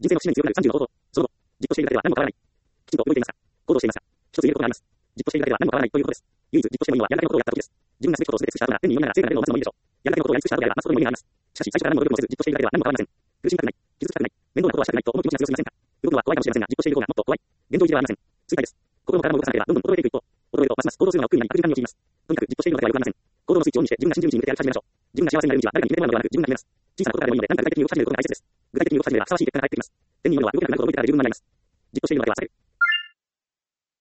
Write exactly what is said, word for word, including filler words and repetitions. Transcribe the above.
人生の節目に強くなるさんじゅうの方法。その後、じっとしているだけでは何も変わらない。きちんと動いていますか？行動していますか？一つ言えることがあります。じっとしているだけでは何も変わらないということです。唯一じっとしてもいいのはやるだけのことをやったときです。自分がすべきことをすべて尽くした後なら天に祈りながら成果が出るのを待つのもいいでしょう。やるだけのことをやり尽くした後であれば待つことにも意味があります。しかし、最初から何も努力もせずじっとしているだけでは何も変わりません。苦しみたくない。傷つきたくない。面倒なことはしたくないと思う気持ちが強すぎませんか？動くのは怖いかもしれませんが、じっとしている方がもっと怖い。現状維持ではありません。衰退です。心も体も動かさなければどんどん衰えていく一方、衰えるとますます行動するのが億劫になり悪循環に陥ります。とにかくじっとしているのだけはよくありません。行動のスイッチをオンにして自分が信じる道に向けてやり始めましょう。自分が幸せになる道は誰かに決めてもらうのではなく自分が決めます。小さなことからでもいいので何か具体的に動かし始めることが大切です。具体的に動かし始めればふさわしい結果が返ってきます。天に祈るのは動けなくなることを覚えてからで十分になります。じっとしているのだけは避ける。